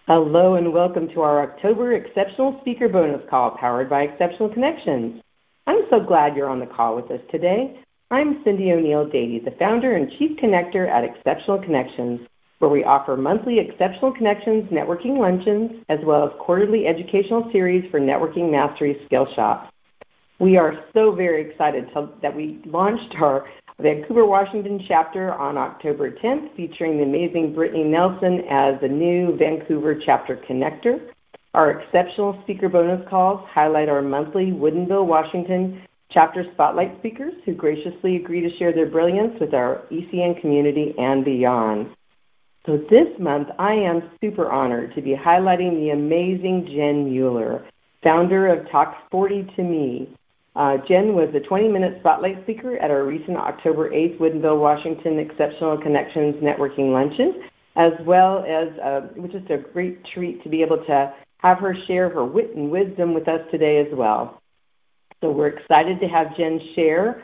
Hello and welcome to our October Exceptional Speaker Bonus Call powered by Exceptional Connections. I'm so glad you're on the call with us today. I'm Cindy O'Neill-Dady, the founder and chief connector at Exceptional Connections, where we offer monthly Exceptional Connections networking luncheons as well as quarterly educational series for networking mastery skill shops. We are so very excited that we launched our Vancouver, Washington chapter on October 10th, featuring the amazing Brittany Nelson as the new Vancouver chapter connector. Our exceptional speaker bonus calls highlight our monthly Woodinville, Washington chapter spotlight speakers who graciously agree to share their brilliance with our ECN community and beyond. So this month, I am super honored to be highlighting the amazing Jen Mueller, founder of Talks 40 to Me. Jen was a 20-minute spotlight speaker at our recent October 8th Woodinville, Washington Exceptional Connections Networking Luncheon, as well as it was just a great treat to be able to have her share her wit and wisdom with us today as well. So we're excited to have Jen share,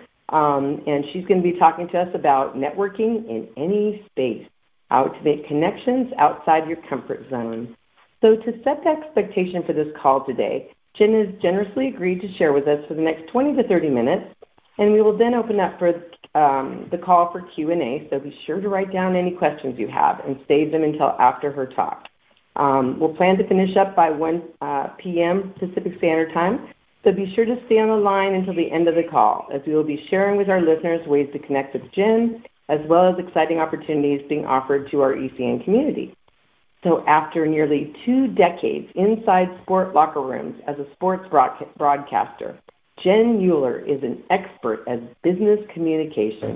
and she's going to be talking to us about networking in any space, how to make connections outside your comfort zone. So to set the expectation for this call today, Jen has generously agreed to share with us for the next 20 to 30 minutes, and we will then open up for the call for Q&A, so be sure to write down any questions you have and save them until after her talk. We'll plan to finish up by 1 p.m. Pacific Standard Time, so be sure to stay on the line until the end of the call, as we will be sharing with our listeners ways to connect with Jen, as well as exciting opportunities being offered to our ECN community. So after nearly 2 decades inside sport locker rooms as a sports broadcaster, Jen Mueller is an expert at business communication.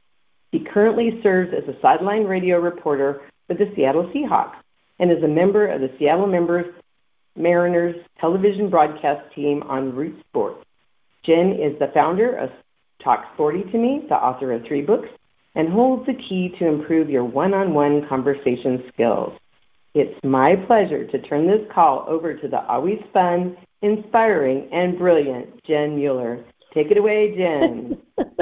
She currently serves as a sideline radio reporter with the Seattle Seahawks and is a member of the Seattle Mariners television broadcast team on Root Sports. Jen is the founder of Talks 40 to Me, the author of 3 books, and holds the key to improve your one-on-one conversation skills. It's my pleasure to turn this call over to the always fun, inspiring, and brilliant Jen Mueller. Take it away, Jen.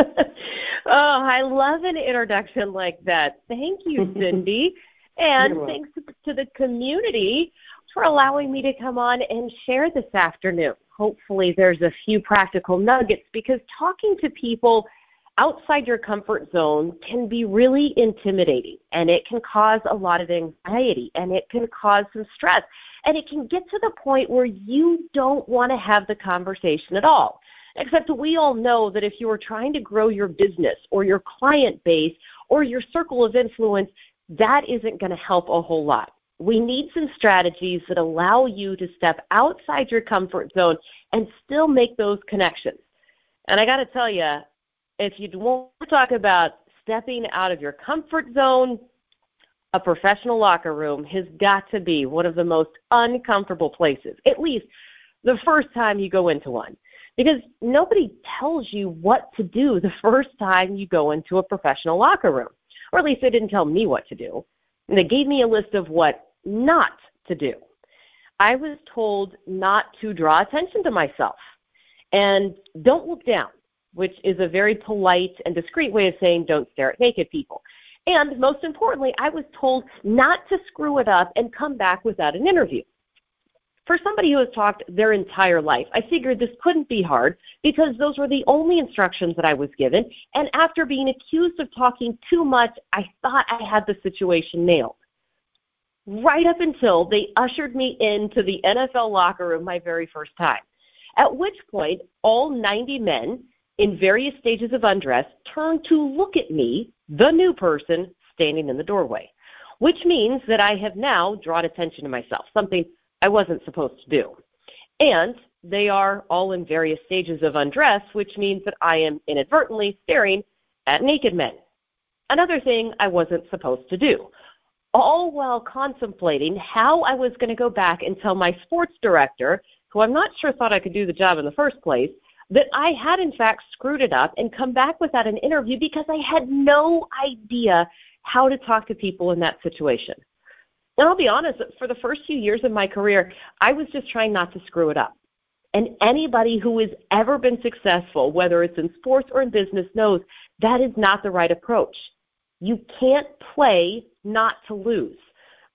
I love an introduction like that. Thank you, Cindy. And thanks to the community for allowing me to come on and share this afternoon. Hopefully there's a few practical nuggets, because talking to people outside your comfort zone can be really intimidating, and it can cause a lot of anxiety, and it can cause some stress, and it can get to the point where you don't want to have the conversation at all. Except we all know that if you are trying to grow your business or your client base or your circle of influence, that isn't going to help a whole lot. We need some strategies that allow you to step outside your comfort zone and still make those connections. And I got to tell you, if you want to talk about stepping out of your comfort zone, a professional locker room has got to be one of the most uncomfortable places, at least the first time you go into one, because nobody tells you what to do the first time you go into a professional locker room, or at least they didn't tell me what to do. And they gave me a list of what not to do. I was told not to draw attention to myself and don't look down, which is a very polite and discreet way of saying don't stare at naked people. And most importantly, I was told not to screw it up and come back without an interview. For somebody who has talked their entire life, I figured this couldn't be hard because those were the only instructions that I was given. And after being accused of talking too much, I thought I had the situation nailed. Right up until they ushered me into the NFL locker room my very first time, at which point all 90 men in various stages of undress turned to look at me, the new person standing in the doorway, which means that I have now drawn attention to myself, something I wasn't supposed to do. And they are all in various stages of undress, which means that I am inadvertently staring at naked men, another thing I wasn't supposed to do, all while contemplating how I was going to go back and tell my sports director, who I'm not sure thought I could do the job in the first place, that I had in fact screwed it up and come back without an interview because I had no idea how to talk to people in that situation. And I'll be honest, for the first few years of my career, I was just trying not to screw it up. And anybody who has ever been successful, whether it's in sports or in business, knows that is not the right approach. You can't play not to lose.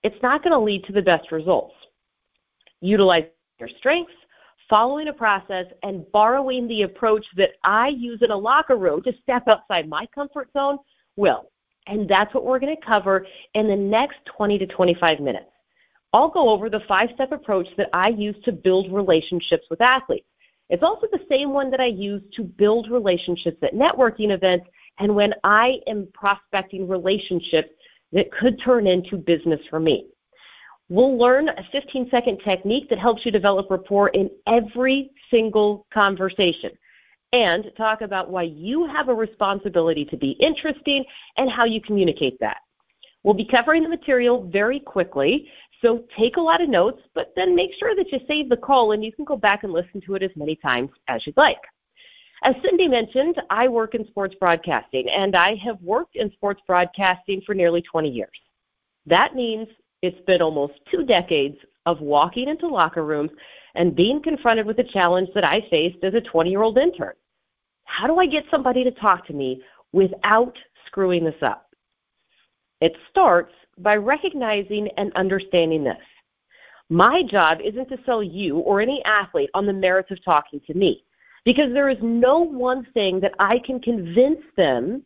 it's not going to lead to the best results. Utilize your strengths, following a process, and borrowing the approach that I use in a locker room to step outside my comfort zone will. And that's what we're going to cover in the next 20 to 25 minutes. I'll go over the 5-step approach that I use to build relationships with athletes. It's also the same one that I use to build relationships at networking events and when I am prospecting relationships that could turn into business for me. We'll learn a 15-second technique that helps you develop rapport in every single conversation and talk about why you have a responsibility to be interesting and how you communicate that. We'll be covering the material very quickly, so take a lot of notes, but then make sure that you save the call and you can go back and listen to it as many times as you'd like. As Cindy mentioned, I work in sports broadcasting, and I have worked in sports broadcasting for nearly 20 years. That means it's been almost 2 decades of walking into locker rooms and being confronted with the challenge that I faced as a 20-year-old intern. How do I get somebody to talk to me without screwing this up? It starts by recognizing and understanding this. My job isn't to sell you or any athlete on the merits of talking to me, because there is no one thing that I can convince them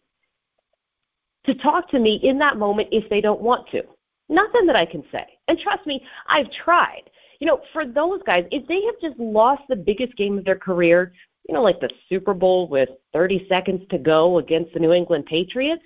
to talk to me in that moment if they don't want to. Nothing that I can say. And trust me, I've tried. For those guys, if they have just lost the biggest game of their career, like the Super Bowl with 30 seconds to go against the New England Patriots,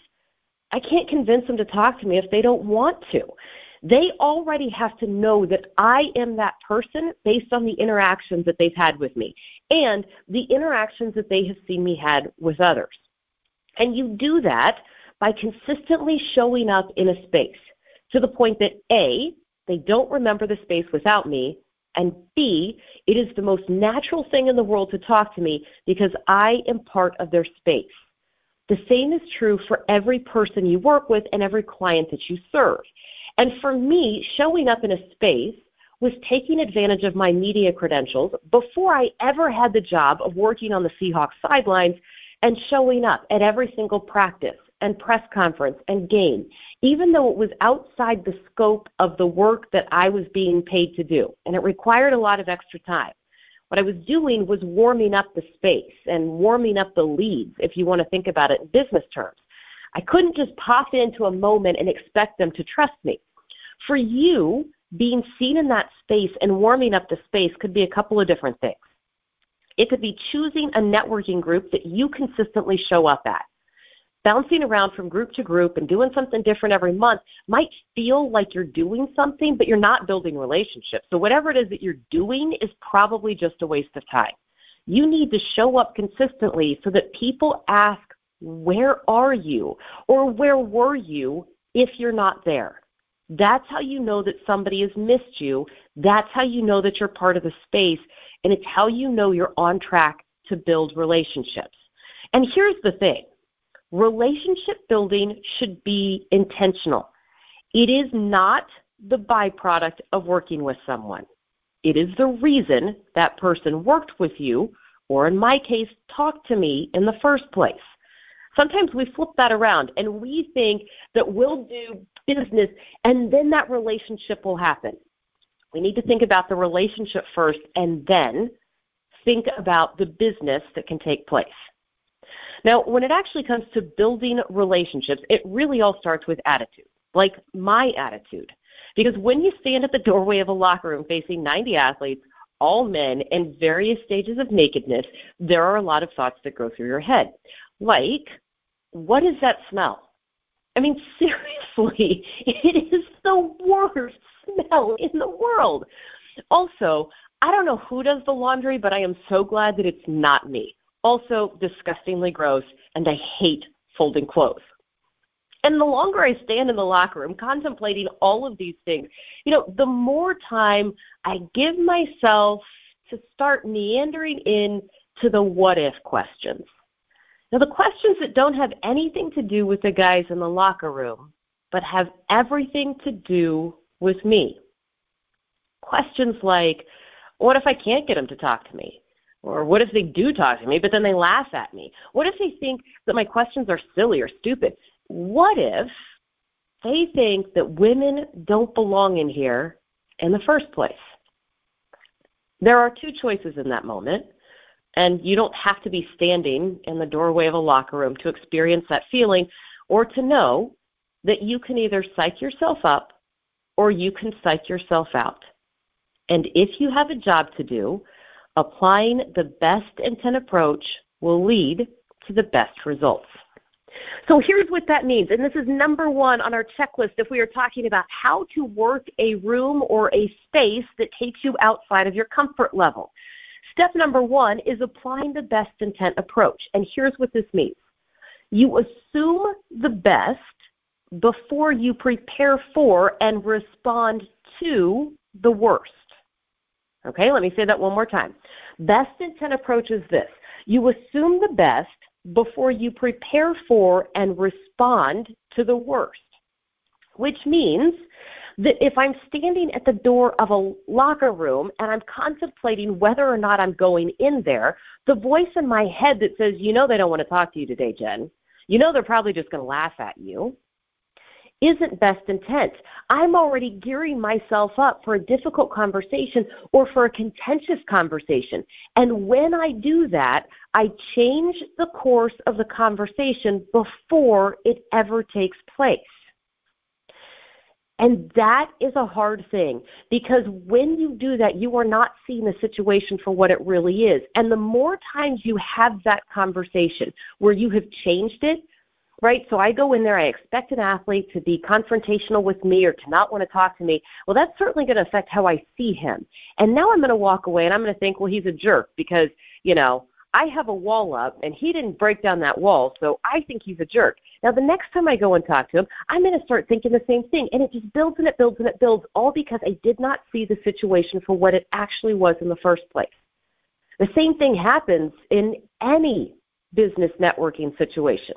I can't convince them to talk to me if they don't want to. They already have to know that I am that person based on the interactions that they've had with me and the interactions that they have seen me had with others. And you do that by consistently showing up in a space to the point that A, they don't remember the space without me, and B, it is the most natural thing in the world to talk to me because I am part of their space. The same is true for every person you work with and every client that you serve. And for me, showing up in a space was taking advantage of my media credentials before I ever had the job of working on the Seahawks sidelines and showing up at every single practice and press conference and game, even though it was outside the scope of the work that I was being paid to do, and it required a lot of extra time. What I was doing was warming up the space and warming up the leads, if you want to think about it in business terms. I couldn't just pop into a moment and expect them to trust me. For you, being seen in that space and warming up the space could be a couple of different things. It could be choosing a networking group that you consistently show up at. Bouncing around from group to group and doing something different every month might feel like you're doing something, but you're not building relationships. So whatever it is that you're doing is probably just a waste of time. You need to show up consistently so that people ask, where are you? Or where were you if you're not there? That's how you know that somebody has missed you. That's how you know that you're part of the space. And it's how you know you're on track to build relationships. And here's the thing. Relationship building should be intentional. It is not the byproduct of working with someone. It is the reason that person worked with you, or in my case, talked to me in the first place. Sometimes we flip that around and we think that we'll do business and then that relationship will happen. We need to think about the relationship first and then think about the business that can take place. Now, when it actually comes to building relationships, it really all starts with attitude, like my attitude. Because when you stand at the doorway of a locker room facing 90 athletes, all men in various stages of nakedness, there are a lot of thoughts that go through your head. Like, what is that smell? I mean, seriously, it is the worst smell in the world. Also, I don't know who does the laundry, but I am so glad that it's not me. Also, disgustingly gross, and I hate folding clothes. And the longer I stand in the locker room contemplating all of these things, the more time I give myself to start meandering into the what-if questions. Now, the questions that don't have anything to do with the guys in the locker room, but have everything to do with me. Questions like, what if I can't get them to talk to me? Or what if they do talk to me, but then they laugh at me? What if they think that my questions are silly or stupid? What if they think that women don't belong in here in the first place. There are two choices in that moment, and you don't have to be standing in the doorway of a locker room to experience that feeling or to know that you can either psych yourself up or you can psych yourself out. And if you have a job to do, applying the best intent approach will lead to the best results. So here's what that means, and this is number one on our checklist if we are talking about how to work a room or a space that takes you outside of your comfort level. Step number one is applying the best intent approach, and here's what this means. You assume the best before you prepare for and respond to the worst. Okay, let me say that one more time. Best intent approach is this. You assume the best before you prepare for and respond to the worst, which means that if I'm standing at the door of a locker room and I'm contemplating whether or not I'm going in there, the voice in my head that says, you know they don't want to talk to you today, Jen. You know they're probably just going to laugh at you, isn't best intent. I'm already gearing myself up for a difficult conversation or for a contentious conversation. And when I do that, I change the course of the conversation before it ever takes place. And that is a hard thing because when you do that, you are not seeing the situation for what it really is. And the more times you have that conversation where you have changed it, right? So I go in there, I expect an athlete to be confrontational with me or to not want to talk to me. Well, that's certainly going to affect how I see him. And now I'm going to walk away and I'm going to think, well, he's a jerk because, you know, I have a wall up and he didn't break down that wall, so I think he's a jerk. Now, the next time I go and talk to him, I'm going to start thinking the same thing. And it just builds and it builds and it builds, all because I did not see the situation for what it actually was in the first place. The same thing happens in any business networking situation.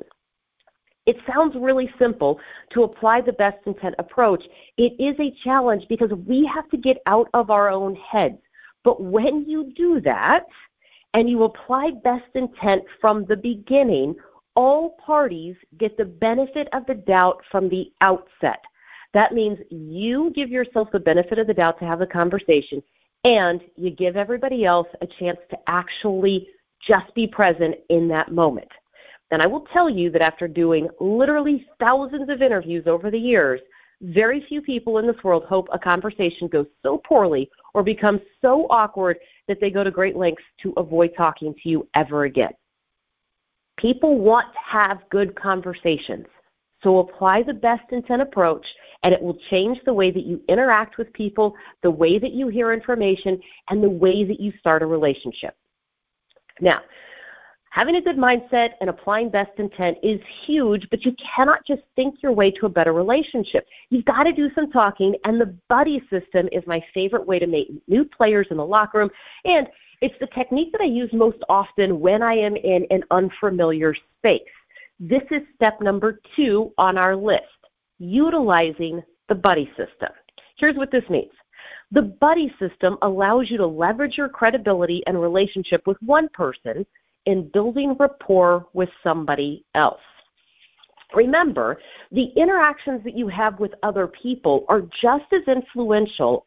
It sounds really simple to apply the best intent approach. It is a challenge because we have to get out of our own heads. But when you do that and you apply best intent from the beginning, all parties get the benefit of the doubt from the outset. That means you give yourself the benefit of the doubt to have the conversation, and you give everybody else a chance to actually just be present in that moment. And I will tell you that after doing literally thousands of interviews over the years, very few people in this world hope a conversation goes so poorly or becomes so awkward that they go to great lengths to avoid talking to you ever again. People want to have good conversations. So apply the best intent approach, and it will change the way that you interact with people, the way that you hear information, and the way that you start a relationship. Now, having a good mindset and applying best intent is huge, but you cannot just think your way to a better relationship. You've got to do some talking, and the buddy system is my favorite way to make new players in the locker room, and it's the technique that I use most often when I am in an unfamiliar space. This is step number 2 on our list, utilizing the buddy system. Here's what this means. The buddy system allows you to leverage your credibility and relationship with one person in building rapport with somebody else. Remember, the interactions that you have with other people are just as influential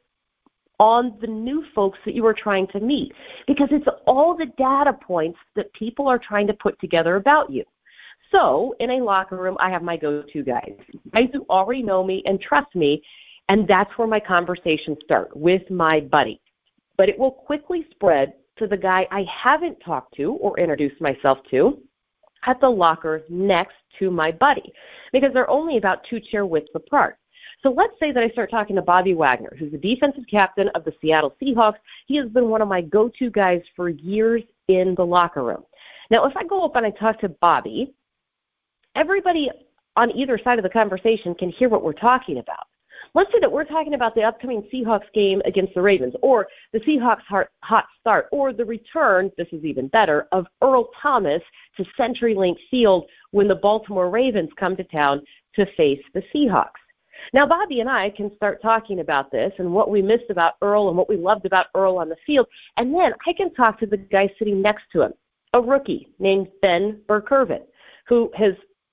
on the new folks that you are trying to meet, because it's all the data points that people are trying to put together about you. So in a locker room, I have my go-to guys who already know me and trust me, and that's where my conversations start, with my buddy. But it will quickly spread to the guy I haven't talked to or introduced myself to at the locker next to my buddy, because they're only about 2 chair widths apart. So let's say that I start talking to Bobby Wagner, who's the defensive captain of the Seattle Seahawks. He has been one of my go-to guys for years in the locker room. Now, if I go up and I talk to Bobby, everybody on either side of the conversation can hear what we're talking about. Let's say that we're talking about the upcoming Seahawks game against the Ravens, or the Seahawks hot start, or the return, this is even better, of Earl Thomas to CenturyLink Field when the Baltimore Ravens come to town to face the Seahawks. Now, Bobby and I can start talking about this and what we missed about Earl and what we loved about Earl on the field, and then I can talk to the guy sitting next to him, a rookie named Ben Burkervin, who has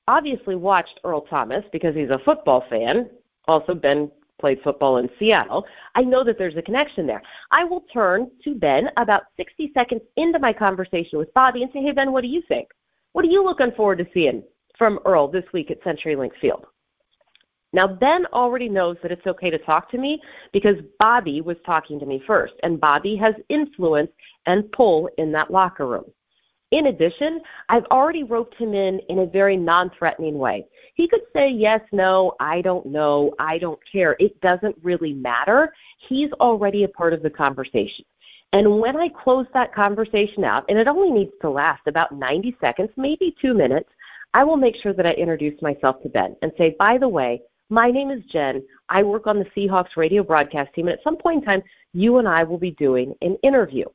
obviously watched Earl Thomas because he's a football fan. Also, Ben played football in Seattle. I know that there's a connection there. I will turn to Ben about 60 seconds into my conversation with Bobby and say, hey, Ben, what do you think? What are you looking forward to seeing from Earl this week at CenturyLink Field? Now, Ben already knows that it's okay to talk to me because Bobby was talking to me first, and Bobby has influence and pull in that locker room. In addition, I've already roped him in a very non-threatening way. He could say yes, no, I don't know, I don't care. It doesn't really matter. He's already a part of the conversation. And when I close that conversation out, and it only needs to last about 90 seconds, maybe 2 minutes, I will make sure that I introduce myself to Ben and say, by the way, my name is Jen. I work on the Seahawks radio broadcast team, and at some point in time, you and I will be doing an interview.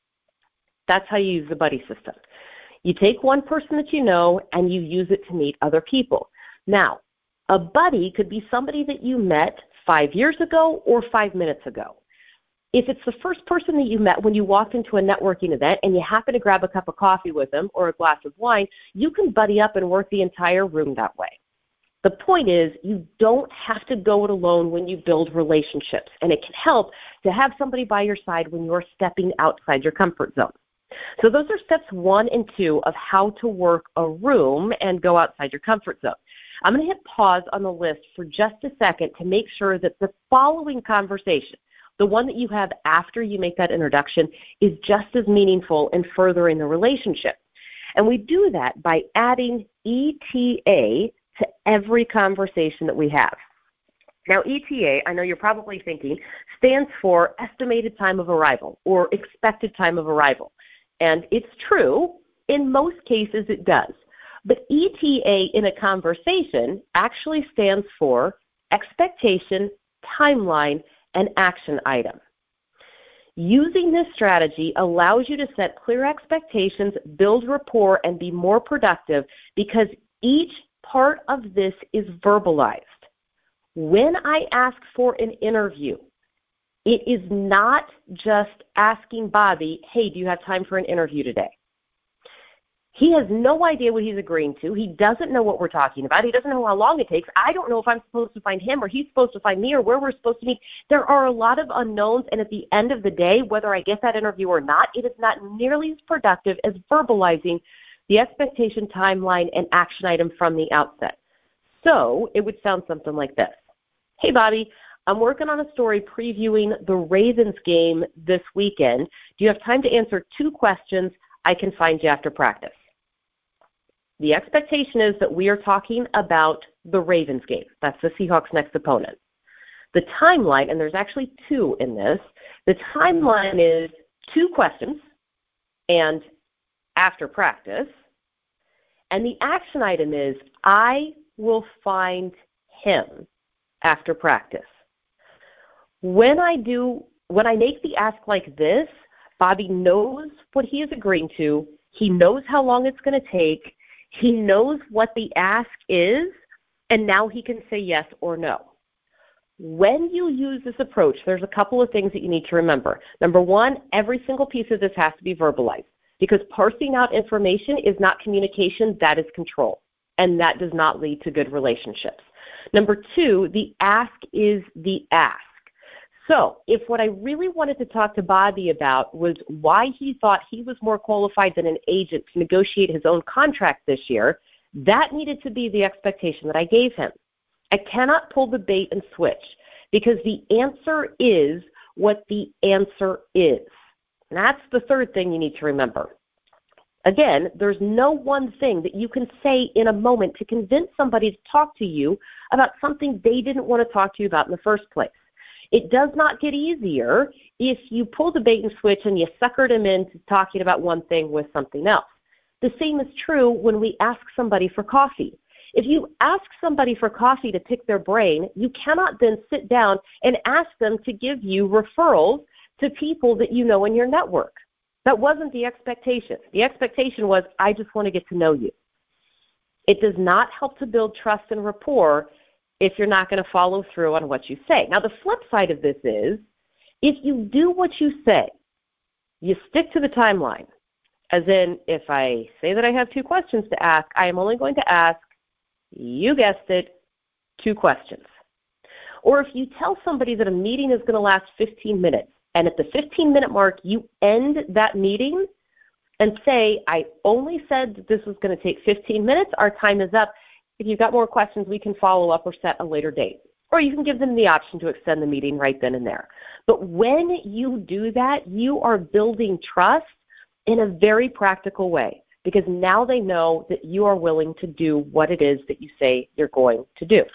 That's how you use the buddy system. You take one person that you know and you use it to meet other people. Now, a buddy could be somebody that you met 5 years ago or 5 minutes ago. If it's the first person that you met when you walked into a networking event and you happen to grab a cup of coffee with them or a glass of wine, you can buddy up and work the entire room that way. The point is, you don't have to go it alone when you build relationships, and it can help to have somebody by your side when you're stepping outside your comfort zone. So those are steps 1 and 2 of how to work a room and go outside your comfort zone. I'm going to hit pause on the list for just a second to make sure that the following conversation, the one that you have after you make that introduction, is just as meaningful in furthering the relationship. And we do that by adding ETA to every conversation that we have. Now, ETA, I know you're probably thinking, stands for estimated time of arrival or expected time of arrival. And it's true. In most cases, it does. But ETA in a conversation actually stands for expectation, timeline, and action item. Using this strategy allows you to set clear expectations, build rapport, and be more productive because each part of this is verbalized. When I ask for an interview, it is not just asking Bobby, hey, do you have time for an interview today? He has no idea what he's agreeing to. He doesn't know what we're talking about. He doesn't know how long it takes. I don't know if I'm supposed to find him or he's supposed to find me or where we're supposed to meet. There are a lot of unknowns, and at the end of the day, whether I get that interview or not, it is not nearly as productive as verbalizing the expectation, timeline, and action item from the outset. So it would sound something like this. Hey, Bobby, I'm working on a story previewing the Ravens game this weekend. Do you have time to answer 2 questions? I can find you after practice. The expectation is that we are talking about the Ravens game. That's the Seahawks' next opponent. The timeline, and there's actually 2 in this, the timeline is 2 questions and after practice. And the action item is I will find him after practice. When I make the ask like this, Bobby knows what he is agreeing to. He knows how long it's going to take. He knows what the ask is, and now he can say yes or no. When you use this approach, there's a couple of things that you need to remember. Number 1, every single piece of this has to be verbalized because parsing out information is not communication, that is control, and that does not lead to good relationships. Number 2, the ask is the ask. So if what I really wanted to talk to Bobby about was why he thought he was more qualified than an agent to negotiate his own contract this year, that needed to be the expectation that I gave him. I cannot pull the bait and switch because the answer is what the answer is. And that's the third thing you need to remember. Again, there's no one thing that you can say in a moment to convince somebody to talk to you about something they didn't want to talk to you about in the first place. It does not get easier if you pull the bait and switch and you suckered them into talking about one thing with something else. The same is true when we ask somebody for coffee. If you ask somebody for coffee to pick their brain, you cannot then sit down and ask them to give you referrals to people that you know in your network. That wasn't the expectation. The expectation was, I just want to get to know you. It does not help to build trust and rapport if you're not going to follow through on what you say. Now, the flip side of this is, if you do what you say, you stick to the timeline. As in, if I say that I have 2 questions to ask, I am only going to ask You guessed it, 2 questions. Or if you tell somebody that a meeting is going to last 15 minutes, and at the 15-minute mark, you end that meeting and say, I only said that this was going to take 15 minutes. Our time is up. If you've got more questions, we can follow up or set a later date. Or you can give them the option to extend the meeting right then and there. But when you do that, you are building trust in a very practical way, because now they know that you are willing to do what it is that you say you're going to do.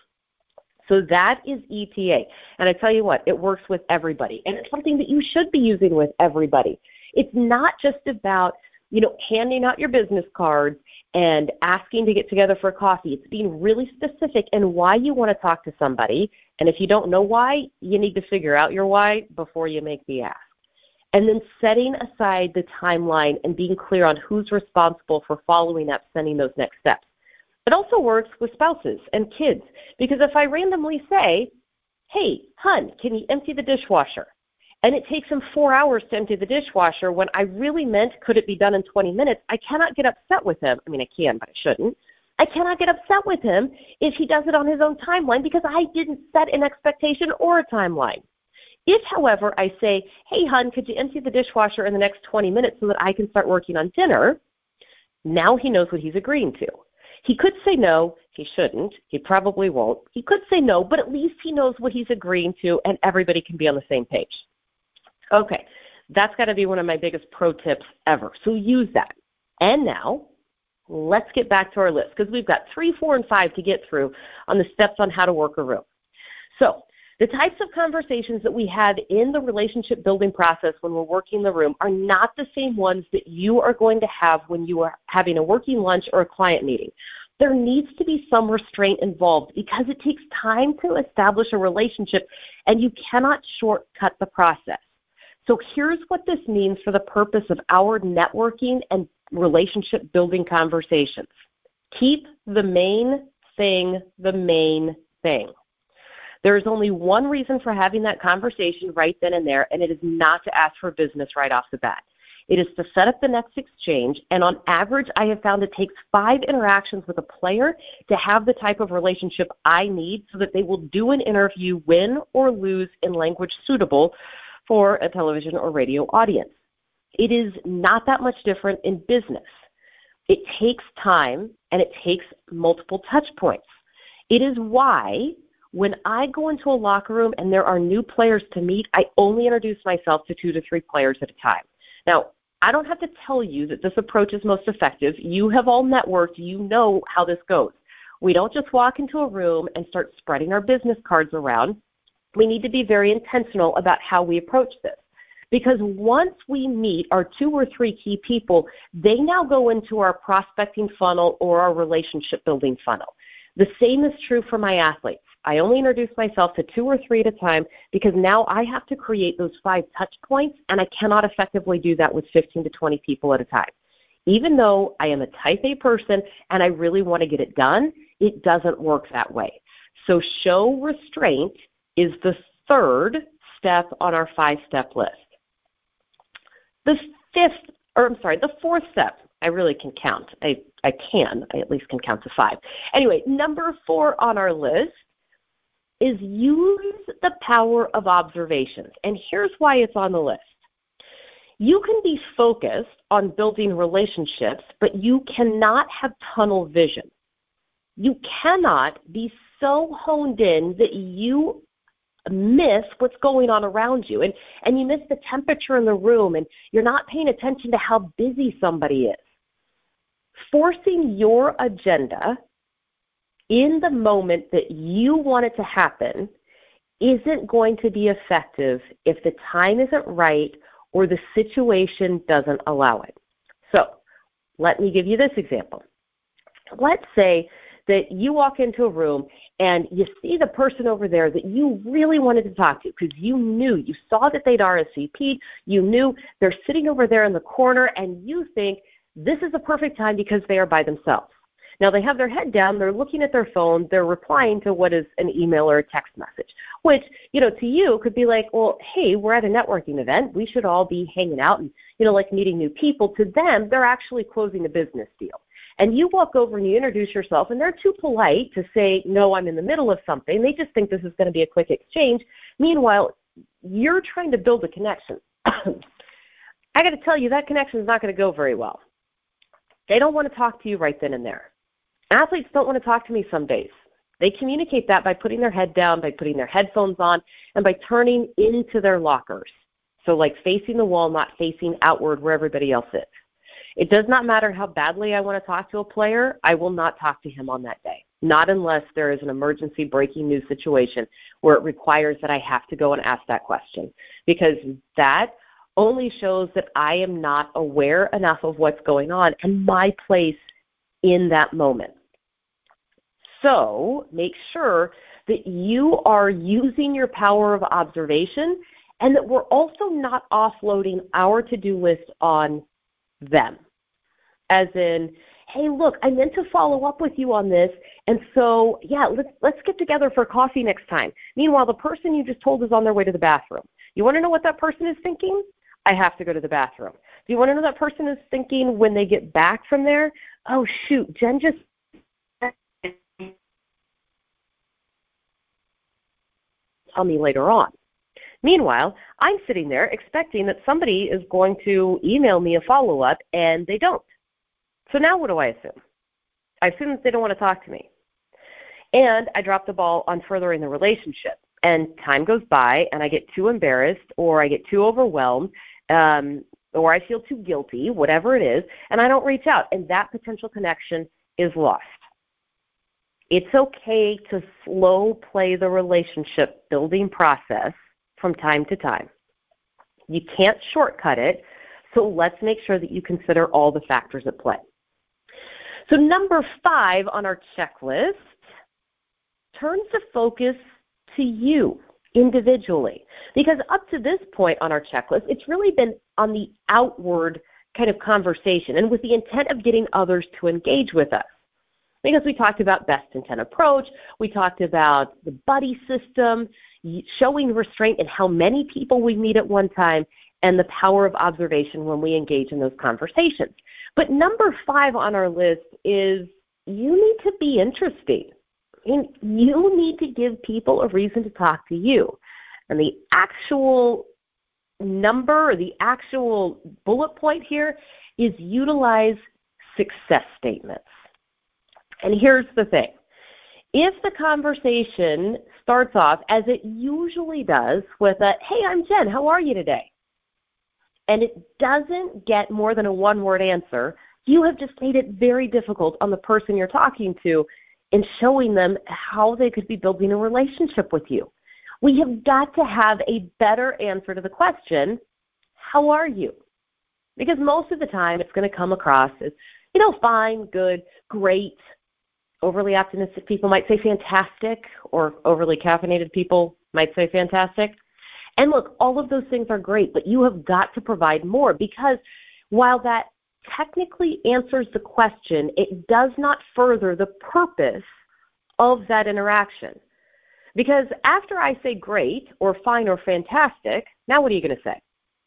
So that is ETA. And I tell you what, it works with everybody. And it's something that you should be using with everybody. It's not just about, handing out your business cards and asking to get together for coffee. It's being really specific in why you want to talk to somebody. And if you don't know why, you need to figure out your why before you make the ask. And then setting aside the timeline and being clear on who's responsible for following up, sending those next steps. It also works with spouses and kids, because if I randomly say, hey, hon, can you empty the dishwasher? And it takes him 4 hours to empty the dishwasher when I really meant, could it be done in 20 minutes? I cannot get upset with him. I mean, I can, but I shouldn't. I cannot get upset with him if he does it on his own timeline, because I didn't set an expectation or a timeline. If, however, I say, hey, hon, could you empty the dishwasher in the next 20 minutes so that I can start working on dinner? Now he knows what he's agreeing to. He could say no. He shouldn't. He probably won't. He could say no, but at least he knows what he's agreeing to, and everybody can be on the same page. Okay, that's got to be one of my biggest pro tips ever. So use that. And now, let's get back to our list, because we've got 3, 4, and 5 to get through on the steps on how to work a room. So the types of conversations that we have in the relationship building process when we're working the room are not the same ones that you are going to have when you are having a working lunch or a client meeting. There needs to be some restraint involved, because it takes time to establish a relationship, and you cannot shortcut the process. So here's what this means for the purpose of our networking and relationship building conversations. Keep the main thing the main thing. There is only one reason for having that conversation right then and there, and it is not to ask for business right off the bat. It is to set up the next exchange, and on average, I have found it takes 5 interactions with a player to have the type of relationship I need so that they will do an interview, win or lose, in language suitable for a television or radio audience. It is not that much different in business. It takes time, and it takes multiple touch points. It is why when I go into a locker room and there are new players to meet, I only introduce myself to 2 to 3 players at a time. Now, I don't have to tell you that this approach is most effective. You have all networked. You know how this goes. We don't just walk into a room and start spreading our business cards around. We need to be very intentional about how we approach this. Because once we meet our 2 or 3 key people, they now go into our prospecting funnel or our relationship building funnel. The same is true for my athletes. I only introduce myself to 2 or 3 at a time, because now I have to create those 5 touch points, and I cannot effectively do that with 15 to 20 people at a time. Even though I am a type A person and I really want to get it done, it doesn't work that way. So show restraint is the 3rd step on our 5-step list. The 4th step, I really can count. I at least can count to 5. Anyway, number 4 on our list is use the power of observations. And here's why it's on the list. You can be focused on building relationships, but you cannot have tunnel vision. You cannot be so honed in that you miss what's going on around you, and you miss the temperature in the room, and you're not paying attention to how busy somebody is. Forcing your agenda in the moment that you want it to happen isn't going to be effective if the time isn't right or the situation doesn't allow it. So let me give you this example. Let's say that you walk into a room and you see the person over there that you really wanted to talk to, because you saw that they'd RSVP'd, you knew they're sitting over there in the corner, and you think this is the perfect time because they are by themselves. Now, they have their head down, they're looking at their phone, they're replying to what is an email or a text message, which, to you could be like, well, hey, we're at a networking event. We should all be hanging out and, like meeting new people. To them, they're actually closing a business deal. and you walk over and you introduce yourself, and they're too polite to say, no, I'm in the middle of something. They just think this is going to be a quick exchange. Meanwhile, you're trying to build a connection. I got to tell you, that connection is not going to go very well. They don't want to talk to you right then and there. Athletes don't want to talk to me some days. They communicate that by putting their head down, by putting their headphones on, and by turning into their lockers. So like facing the wall, not facing outward where everybody else is. It does not matter how badly I want to talk to a player, I will not talk to him on that day. Not unless there is an emergency breaking news situation where it requires that I have to go and ask that question. Because that only shows that I am not aware enough of what's going on and my place in that moment. So make sure that you are using your power of observation and that we're also not offloading our to-do list on them. As in, hey, look, I meant to follow up with you on this, and so, yeah, let's get together for coffee next time. Meanwhile, the person you just told is on their way to the bathroom. You want to know what that person is thinking? I have to go to the bathroom. Do you want to know what that person is thinking when they get back from there? Oh, shoot, Jen just tell me later on. Meanwhile, I'm sitting there expecting that somebody is going to email me a follow-up, and they don't. So now what do I assume? I assume that they don't want to talk to me. And I drop the ball on furthering the relationship. And time goes by, and I get too embarrassed, or I get too overwhelmed, or I feel too guilty, whatever it is, and I don't reach out. And that potential connection is lost. It's okay to slow play the relationship building process from time to time. You can't shortcut it, so let's make sure that you consider all the factors at play. So number 5 on our checklist turns the focus to you individually. Because up to this point on our checklist, it's really been on the outward kind of conversation and with the intent of getting others to engage with us. Because we talked about best intent approach, we talked about the buddy system, showing restraint in how many people we meet at one time, and the power of observation when we engage in those conversations. But number 5 on our list is you need to be interesting. And you need to give people a reason to talk to you. And the actual number or the actual bullet point here is utilize success statements. And here's the thing. If the conversation starts off, as it usually does, with a, hey, I'm Jen, how are you today? And it doesn't get more than a one-word answer, you have just made it very difficult on the person you're talking to in showing them how they could be building a relationship with you. We have got to have a better answer to the question, how are you? Because most of the time it's going to come across as, fine, good, great. Overly optimistic people might say fantastic, or overly caffeinated people might say fantastic. And look, all of those things are great, but you have got to provide more, because while that technically answers the question, it does not further the purpose of that interaction. Because after I say great or fine or fantastic, now what are you going to say?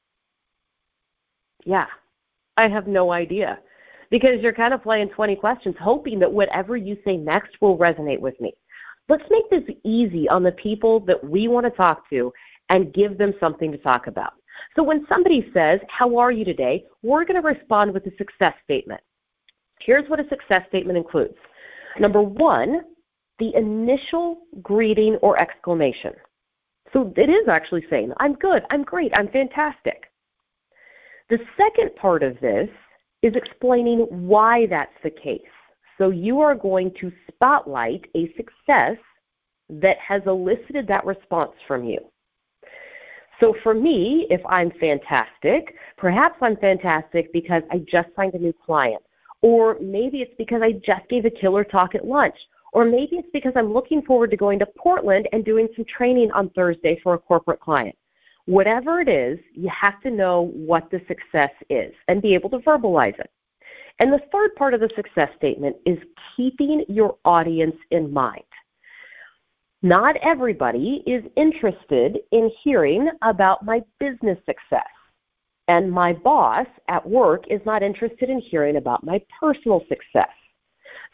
Yeah, I have no idea. Because you're kind of playing 20 questions, hoping that whatever you say next will resonate with me. Let's make this easy on the people that we want to talk to and give them something to talk about. So when somebody says, how are you today, we're going to respond with a success statement. Here's what a success statement includes. Number 1, the initial greeting or exclamation. So it is actually saying, I'm good, I'm great, I'm fantastic. The second part of this is explaining why that's the case. So you are going to spotlight a success that has elicited that response from you. So for me, if I'm fantastic, perhaps I'm fantastic because I just signed a new client. Or maybe it's because I just gave a killer talk at lunch. Or maybe it's because I'm looking forward to going to Portland and doing some training on Thursday for a corporate client. Whatever it is, you have to know what the success is and be able to verbalize it. And the third part of the success statement is keeping your audience in mind. Not everybody is interested in hearing about my business success. And my boss at work is not interested in hearing about my personal success.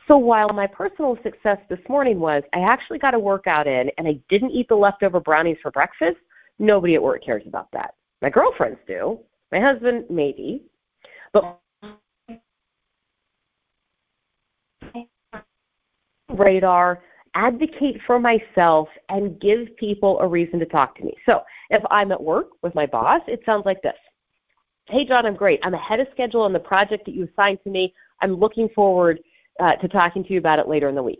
So while my personal success this morning was I actually got a workout in and I didn't eat the leftover brownies for breakfast, nobody at work cares about that. My girlfriends do. My husband, maybe. But radar, advocate for myself, and give people a reason to talk to me. So if I'm at work with my boss, it sounds like this. Hey, John, I'm great. I'm ahead of schedule on the project that you assigned to me. I'm looking forward to talking to you about it later in the week.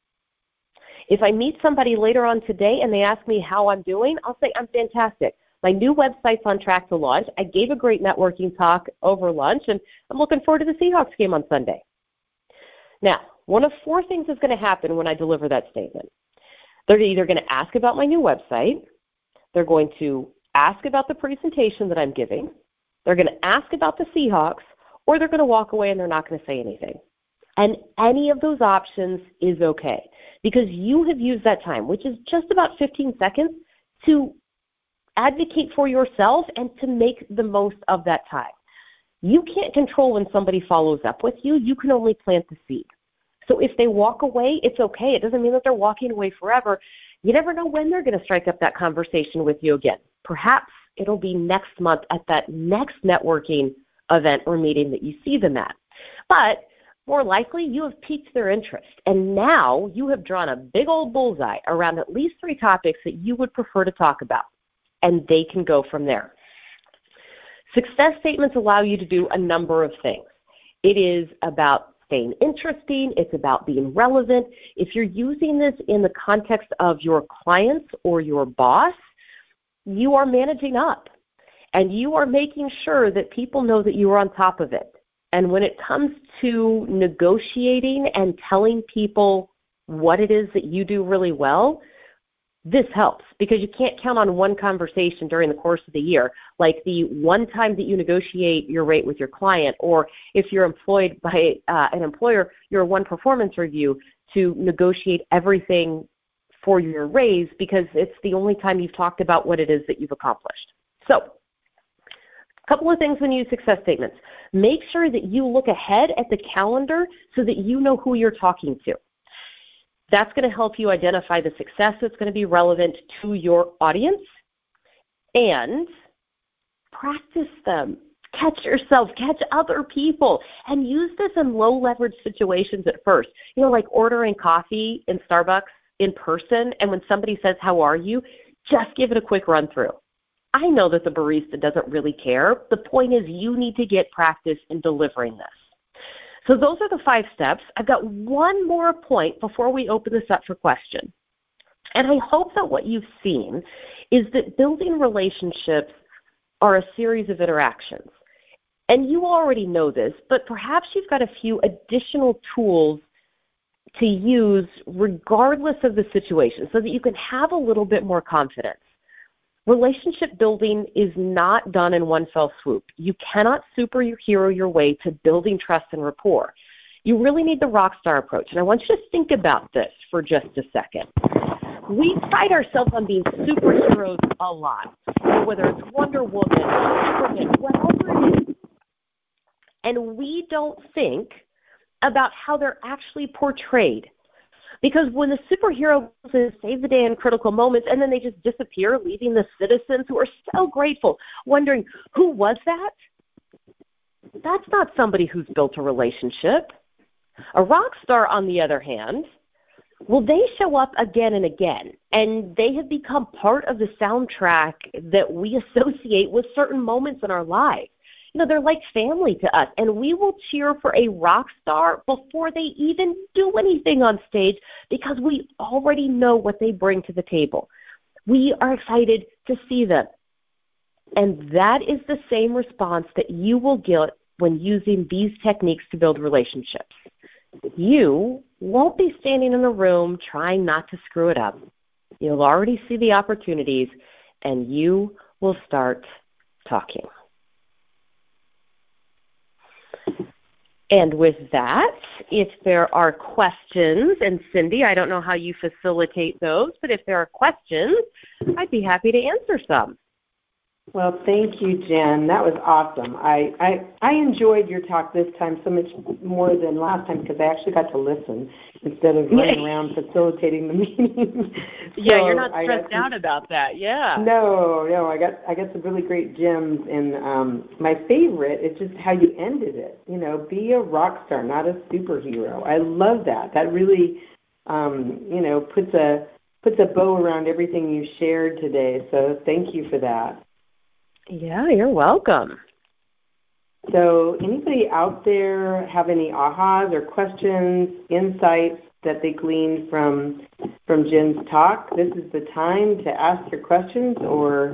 If I meet somebody later on today and they ask me how I'm doing, I'll say I'm fantastic. My new website's on track to launch. I gave a great networking talk over lunch, and I'm looking forward to the Seahawks game on Sunday. Now, one of four things is going to happen when I deliver that statement. They're either going to ask about my new website, they're going to ask about the presentation that I'm giving, they're going to ask about the Seahawks, or they're going to walk away and they're not going to say anything. And any of those options is okay because you have used that time, which is just about 15 seconds, to advocate for yourself and to make the most of that time. You can't control when somebody follows up with you. You can only plant the seed. So if they walk away, it's okay. It doesn't mean that they're walking away forever. You never know when they're going to strike up that conversation with you again. Perhaps it'll be next month at that next networking event or meeting that you see them at. But more likely, you have piqued their interest, and now you have drawn a big old bullseye around at least 3 topics that you would prefer to talk about, and they can go from there. Success statements allow you to do a number of things. It is about staying interesting. It's about being relevant. If you're using this in the context of your clients or your boss, you are managing up, and you are making sure that people know that you are on top of it. And when it comes to negotiating and telling people what it is that you do really well, this helps because you can't count on one conversation during the course of the year, like the one time that you negotiate your rate with your client, or if you're employed by an employer, your one performance review to negotiate everything for your raise because it's the only time you've talked about what it is that you've accomplished. So a couple of things when you use success statements. Make sure that you look ahead at the calendar so that you know who you're talking to. That's going to help you identify the success that's going to be relevant to your audience, and practice them. Catch yourself, catch other people, and use this in low-leverage situations at first. You know, like ordering coffee in Starbucks in person, and when somebody says, "How are you?" just give it a quick run-through. I know that the barista doesn't really care. The point is you need to get practice in delivering this. So those are the 5 steps. I've got one more point before we open this up for questions. And I hope that what you've seen is that building relationships are a series of interactions. And you already know this, but perhaps you've got a few additional tools to use regardless of the situation so that you can have a little bit more confidence. Relationship building is not done in one fell swoop. You cannot superhero your way to building trust and rapport. You really need the rock star approach. And I want you to think about this for just a second. We pride ourselves on being superheroes a lot, whether it's Wonder Woman, Superman, whatever it is. And we don't think about how they're actually portrayed. Because when the superhero goes and saves the day in critical moments and then they just disappear, leaving the citizens who are so grateful, wondering, who was that? That's not somebody who's built a relationship. A rock star, on the other hand, well, they show up again and again, and they have become part of the soundtrack that we associate with certain moments in our lives. You know, they're like family to us, and we will cheer for a rock star before they even do anything on stage because we already know what they bring to the table. We are excited to see them. And that is the same response that you will get when using these techniques to build relationships. You won't be standing in a room trying not to screw it up. You'll already see the opportunities, and you will start talking. And with that, if there are questions, and Cindy, I don't know how you facilitate those, but if there are questions, I'd be happy to answer some. Well, thank you, Jen. That was awesome. I enjoyed your talk this time so much more than last time because I actually got to listen instead of running around facilitating the meeting. Yeah, you're not stressed out about that. Yeah. No, I got some really great gems, and my favorite is just how you ended it. Be a rock star, not a superhero. I love that. That really, puts a bow around everything you shared today. So thank you for that. Yeah, you're welcome. So anybody out there have any ahas or questions, insights that they gleaned from Jen's talk? This is the time to ask your questions or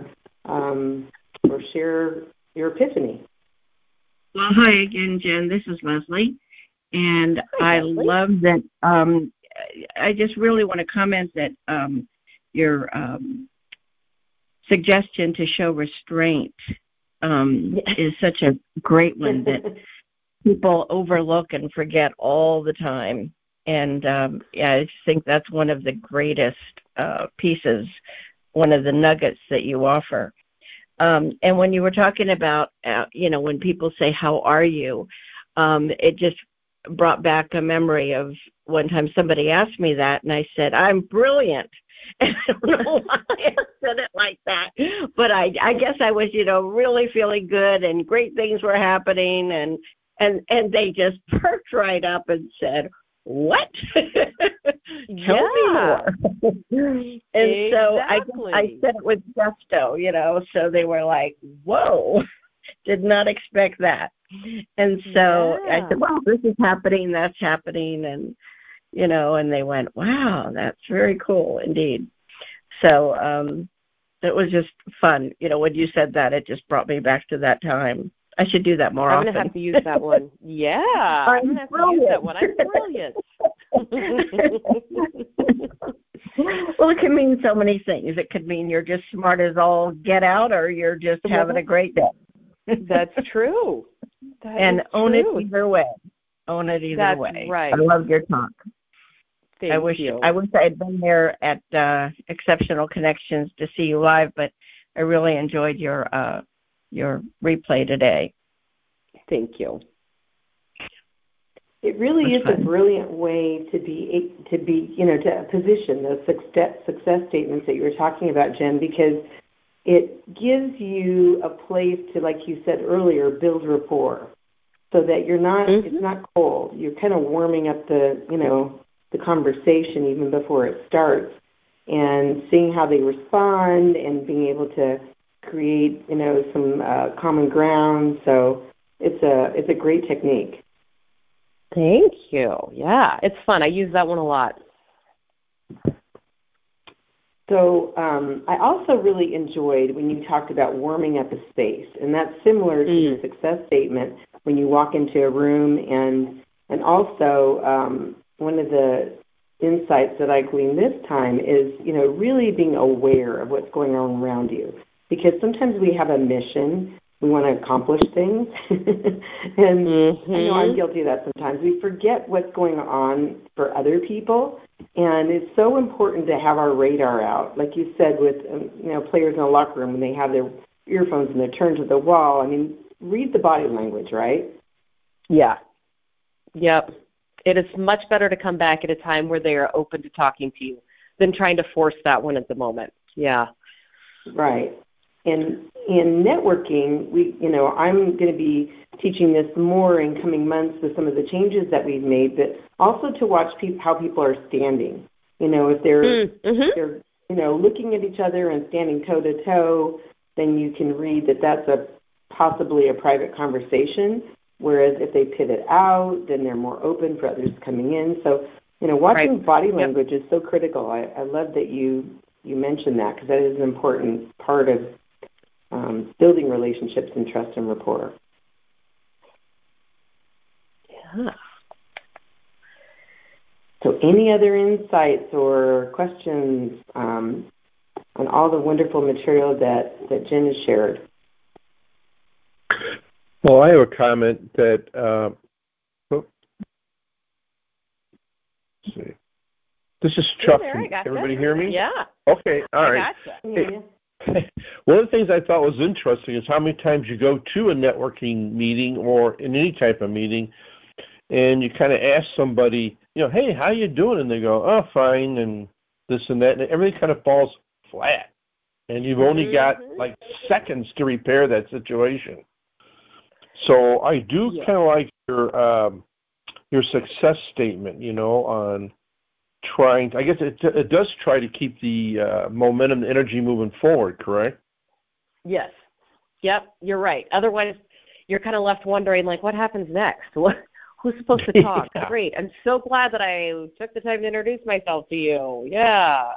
share your epiphany. Well, hi again, Jen. This is Leslie. And Hi, I Leslie. love that. I just really want to comment that your suggestion to show restraint is such a great one that people overlook and forget all the time. And I just think that's one of the greatest pieces, one of the nuggets that you offer. And when you were talking about, when people say, "How are you?" It just brought back a memory of one time somebody asked me that, and I said, "I'm brilliant." And I don't know why I said it like that, but I guess I was, really feeling good and great things were happening, and they just perked right up and said, "What?" Tell me more. And exactly. So I said it with gusto, so they were like, "Whoa, did not expect that." And so I said, "Well, this is happening, that's happening," and and they went, "Wow, that's very cool indeed." So it was just fun. When you said that, it just brought me back to that time. I should do that more often. I'm going to have to use that one. Yeah, I'm going to have to use that one. I'm brilliant. Well, it can mean so many things. It could mean you're just smart as all get out, or you're just having a great day. That's true. And own it either way. Own it either way. That's right. I loved your talk. Thank you. I wish I had been there at Exceptional Connections to see you live, but I really enjoyed your replay today. Thank you. It really is a brilliant way to position those success statements that you were talking about, Jen, because it gives you a place to, like you said earlier, build rapport, so that you're not it's not cold. You're kind of warming up the conversation even before it starts, and seeing how they respond and being able to create some common ground. So it's a great technique. Thank you. Yeah, it's fun. I use that one a lot. So I also really enjoyed when you talked about warming up a space, and that's similar to the success statement when you walk into a room, and also one of the insights that I gleaned this time is really being aware of what's going on around you, because sometimes we have a mission. We want to accomplish things, and I know I'm guilty of that sometimes. We forget what's going on for other people, and it's so important to have our radar out. Like you said, with players in the locker room when they have their earphones and they're turned to the wall. I mean, read the body language, right? Yeah. Yep. It is much better to come back at a time where they are open to talking to you than trying to force that one at the moment. Yeah. Right. And in networking, I'm going to be teaching this more in coming months with some of the changes that we've made, but also to watch how people are standing. If they're looking at each other and standing toe to toe, then you can read that that's possibly a private conversation. Whereas if they pivot out, then they're more open for others coming in. So, watching body language is so critical. I love that you mentioned that, because that is an important part of building relationships and trust and rapport. Yeah. So any other insights or questions on all the wonderful material that Jen has shared? Well, I have a comment that, let's see. This is Chuck. There, I gotcha. Everybody hear me? Yeah. Okay, all right. I gotcha. Hey, One of the things I thought was interesting is how many times you go to a networking meeting or in any type of meeting, and you kind of ask somebody, hey, how you doing? And they go, oh, fine, and this and that, and everything kind of falls flat. And you've only got like seconds to repair that situation. So I do kind of like your success statement, on trying. I guess it does try to keep the momentum, the energy moving forward. Correct? Yes. Yep. You're right. Otherwise, you're kind of left wondering, like, what happens next? Who's supposed to talk? Yeah. Great. I'm so glad that I took the time to introduce myself to you. Yeah.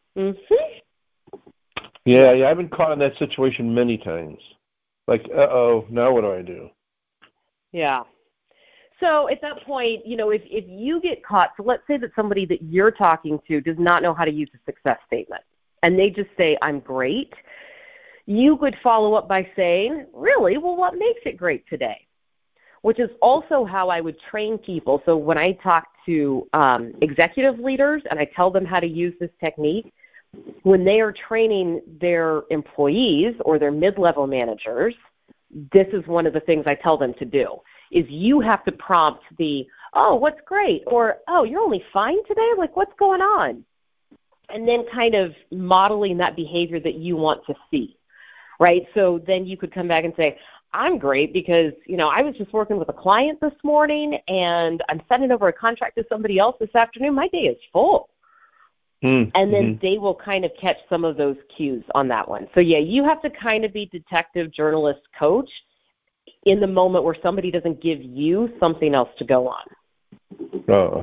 Yeah, I've been caught in that situation many times. Like, now what do I do? Yeah. So at that point, if you get caught, so let's say that somebody that you're talking to does not know how to use a success statement, and they just say, I'm great, you could follow up by saying, really? Well, what makes it great today? Which is also how I would train people. So when I talk to executive leaders and I tell them how to use this technique, when they are training their employees or their mid-level managers, this is one of the things I tell them to do, is you have to prompt the, oh, what's great? Or, oh, you're only fine today? Like, what's going on? And then kind of modeling that behavior that you want to see, right? So then you could come back and say, I'm great because, I was just working with a client this morning and I'm sending over a contract to somebody else this afternoon. My day is full. And then they will kind of catch some of those cues on that one. So, yeah, you have to kind of be detective, journalist, coach in the moment where somebody doesn't give you something else to go on. Oh,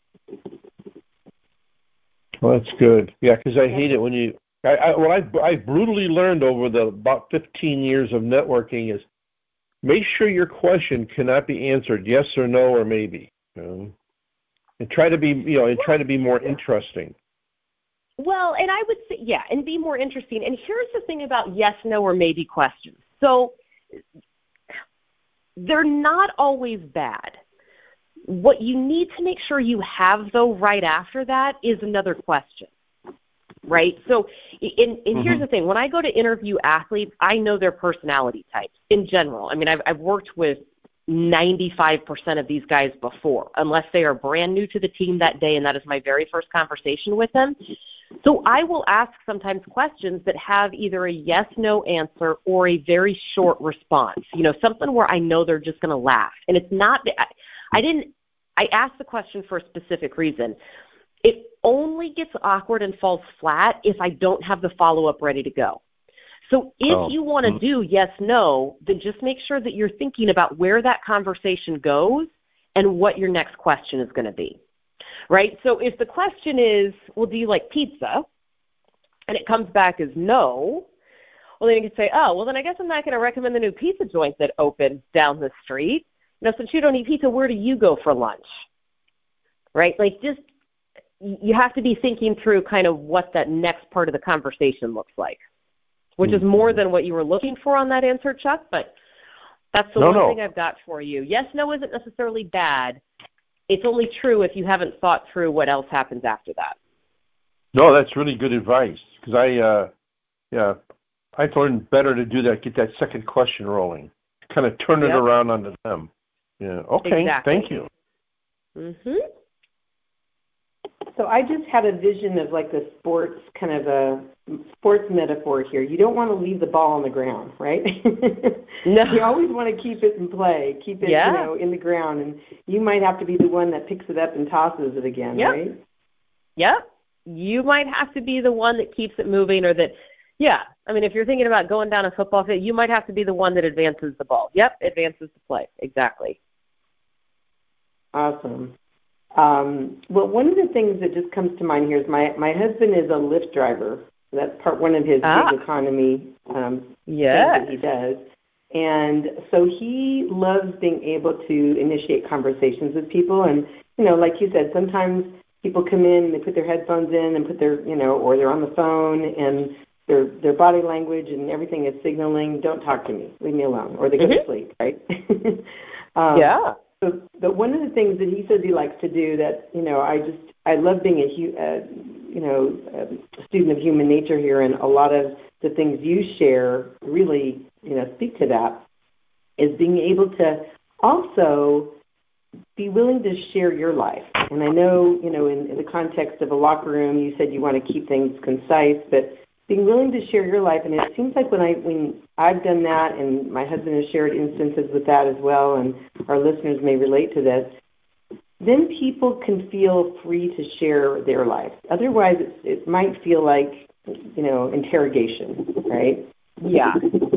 well, that's good. Yeah, because I hate it when you – what I brutally learned over the about 15 years of networking is make sure your question cannot be answered yes or no or maybe. And try to be, try to be more interesting. Well, and I would say, yeah, and be more interesting. And here's the thing about yes, no, or maybe questions. So they're not always bad. What you need to make sure you have, though, right after that is another question, right? So here's the thing. When I go to interview athletes, I know their personality types in general. I mean, I've worked with 95% of these guys before, unless they are brand new to the team that day, and that is my very first conversation with them. So I will ask sometimes questions that have either a yes-no answer or a very short response, something where I know they're just going to laugh. And it's not – I asked the question for a specific reason. It only gets awkward and falls flat if I don't have the follow-up ready to go. So if you want to do yes, no, then just make sure that you're thinking about where that conversation goes and what your next question is going to be, right? So if the question is, well, do you like pizza? And it comes back as no, well, then you can say, oh, well, then I guess I'm not going to recommend the new pizza joint that opened down the street. Since you don't eat pizza, where do you go for lunch, right? Like you have to be thinking through kind of what that next part of the conversation looks like, which is more than what you were looking for on that answer, Chuck, but that's the one thing I've got for you. Yes, no isn't necessarily bad. It's only true if you haven't thought through what else happens after that. No, that's really good advice because I learned better to do that, get that second question rolling, kind of turn it around onto them. Yeah. Okay. Exactly. Thank you. So I just had a vision of like a sports metaphor here. You don't want to leave the ball on the ground, right? No. You always want to keep it in play, keep it in the ground, and you might have to be the one that picks it up and tosses it again, right? Yep. You might have to be the one that keeps it moving or that, I mean, if you're thinking about going down a football field, you might have to be the one that advances the ball. Yep, advances the play. Exactly. Awesome. Well, one of the things that just comes to mind here is my husband is a Lyft driver. That's one of his gig economy things that he does. And so he loves being able to initiate conversations with people. And, like you said, sometimes people come in and they put their headphones in and put their, or they're on the phone and their body language and everything is signaling, don't talk to me, leave me alone, or they go to sleep, right? But one of the things that he says he likes to do that, I love being a student of human nature here, and a lot of the things you share really, speak to that, is being able to also be willing to share your life. And I know, in the context of a locker room, you said you want to keep things concise, but being willing to share your life. And it seems like when I've done that, and my husband has shared instances with that as well, and our listeners may relate to this, then people can feel free to share their life. Otherwise, it might feel like, interrogation, right? Yeah.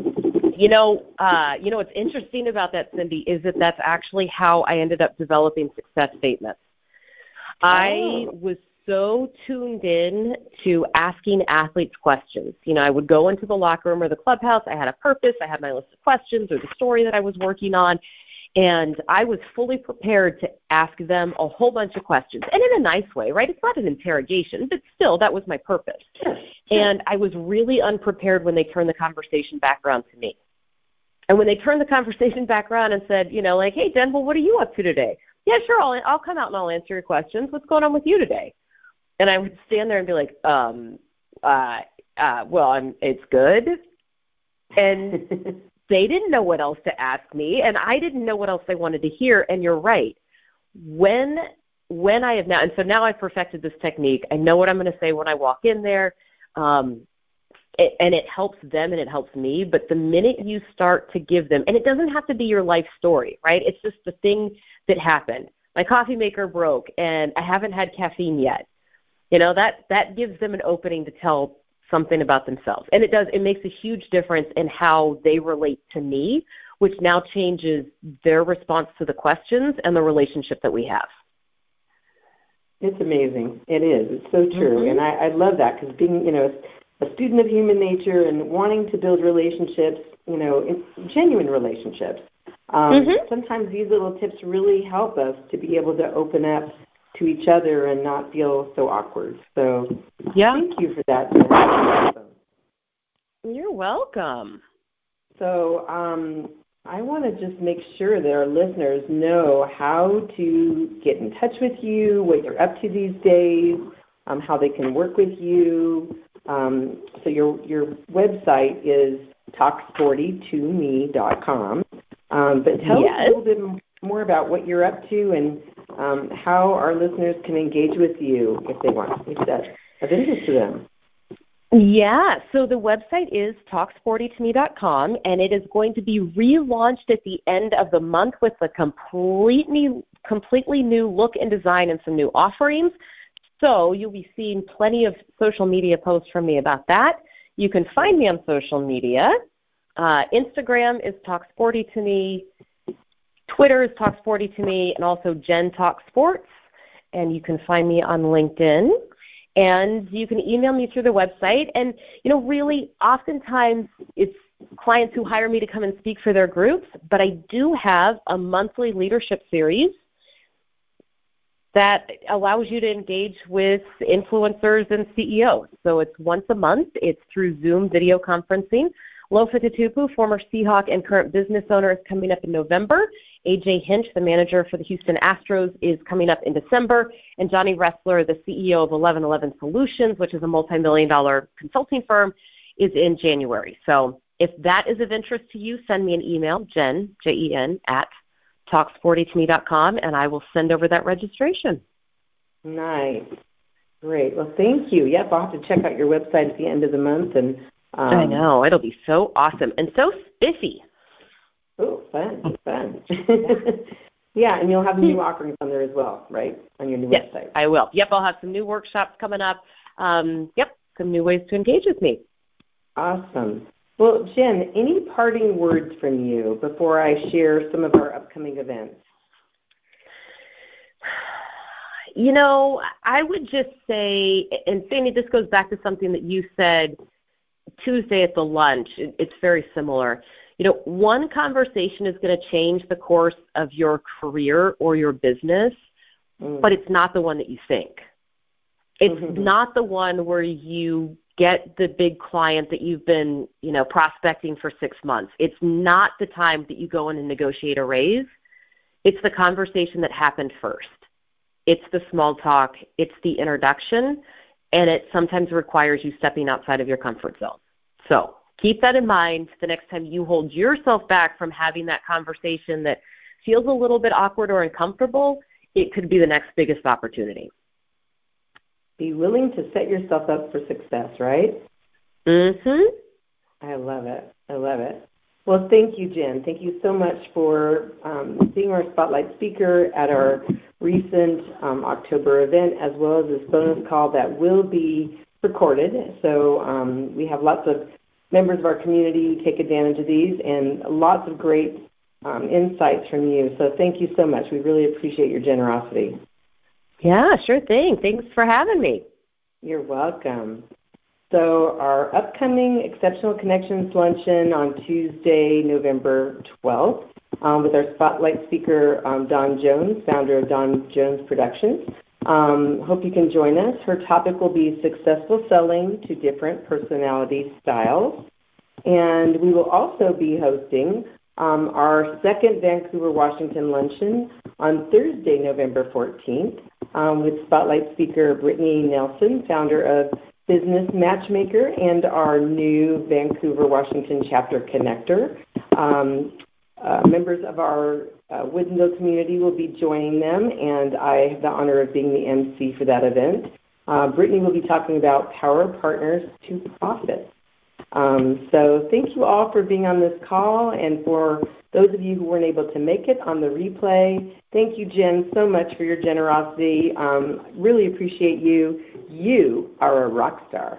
What's interesting about that, Cindy, is that that's actually how I ended up developing success statements. I was so tuned in to asking athletes questions. I would go into the locker room or the clubhouse. I had a purpose. I had my list of questions or the story that I was working on. And I was fully prepared to ask them a whole bunch of questions. And in a nice way, right? It's not an interrogation, but still, that was my purpose. Sure. And I was really unprepared when they turned the conversation back around to me. And when they turned the conversation back around and said, hey, Jen, well, what are you up to today? Yeah, sure, I'll come out and I'll answer your questions. What's going on with you today? And I would stand there and be like, it's good. And they didn't know what else to ask me, and I didn't know what else they wanted to hear. And you're right. When I have now, and so now I've perfected this technique. I know what I'm going to say when I walk in there, and it helps them and it helps me. But the minute you start to give them, and it doesn't have to be your life story, right? It's just the thing that happened. My coffee maker broke, and I haven't had caffeine yet. That gives them an opening to tell something about themselves. And it makes a huge difference in how they relate to me, which now changes their response to the questions and the relationship that we have. It's amazing. It is. It's so true. Mm-hmm. And I love that, because being, a student of human nature and wanting to build relationships, genuine relationships, sometimes these little tips really help us to be able to open up to each other and not feel so awkward. So Thank you for that. Awesome. You're welcome. So I want to just make sure that our listeners know how to get in touch with you, what you're up to these days, how they can work with you. So your website is talksporty2me.com. But tell us a little bit more about what you're up to and how our listeners can engage with you if they want, if that's of interest to them. Yeah, so the website is talksporty2me.com, and it is going to be relaunched at the end of the month with a completely new look and design and some new offerings. So you'll be seeing plenty of social media posts from me about that. You can find me on social media. Instagram is talksporty2me. Twitter is talksporty2me, and also Jen Talk Sports. And you can find me on LinkedIn. And you can email me through the website. And, really, oftentimes it's clients who hire me to come and speak for their groups, but I do have a monthly leadership series that allows you to engage with influencers and CEOs. So it's once a month. It's through Zoom video conferencing. Lofa Tatupu, former Seahawk and current business owner, is coming up in November. AJ Hinch, the manager for the Houston Astros, is coming up in December. And Johnny Ressler, the CEO of 1111 Solutions, which is a multi-million-dollar consulting firm, is in January. So if that is of interest to you, send me an email, Jen, Jen, at talksporty2me.com, and I will send over that registration. Nice. Great. Well, thank you. Yep, I'll have to check out your website at the end of the month. And I know. It'll be so awesome and so spiffy. Oh, fun. Yeah, and you'll have new offerings on there as well, right, on your new website? Yes, I will. Yep, I'll have some new workshops coming up. Some new ways to engage with me. Awesome. Well, Jen, any parting words from you before I share some of our upcoming events? I would just say, and Sandy, this goes back to something that you said Tuesday at the lunch. It's very similar. One conversation is going to change the course of your career or your business, but it's not the one that you think. It's not the one where you get the big client that you've been, prospecting for 6 months. It's not the time that you go in and negotiate a raise. It's the conversation that happened first. It's the small talk. It's the introduction. and it sometimes requires you stepping outside of your comfort zone. So keep that in mind the next time you hold yourself back from having that conversation that feels a little bit awkward or uncomfortable. It could be the next biggest opportunity. Be willing to set yourself up for success, right? Mm-hmm. I love it. I love it. Well, thank you, Jen. Thank you so much for being our spotlight speaker at our recent October event, as well as this bonus call that will be recorded. So we have lots of members of our community who take advantage of these, and lots of great insights from you. So thank you so much. We really appreciate your generosity. Yeah, sure thing. Thanks for having me. You're welcome. So our upcoming Exceptional Connections Luncheon on Tuesday, November 12th, with our spotlight speaker, Dawn Jones, founder of Dawn Jones Productions. Hope you can join us. Her topic will be successful selling to different personality styles. And we will also be hosting our second Vancouver, Washington Luncheon on Thursday, November 14th, with spotlight speaker Brittany Nelson, founder of Business Matchmaker and our new Vancouver, Washington chapter connector. Members of our Woodinville community will be joining them, and I have the honor of being the MC for that event. Brittany will be talking about Power Partners to Profit. So thank you all for being on this call, and for those of you who weren't able to make it on the replay, thank you, Jen, so much for your generosity. Really appreciate you. You are a rock star.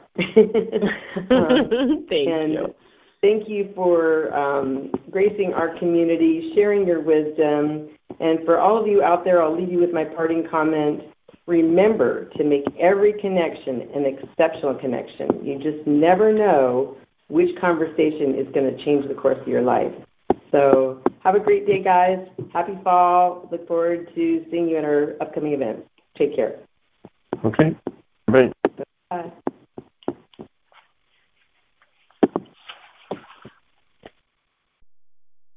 Thank you. Thank you for gracing our community, sharing your wisdom. And for all of you out there, I'll leave you with my parting comment. Remember to make every connection an exceptional connection. You just never know which conversation is going to change the course of your life. So have a great day, guys. Happy fall. Look forward to seeing you at our upcoming events. Take care. Okay.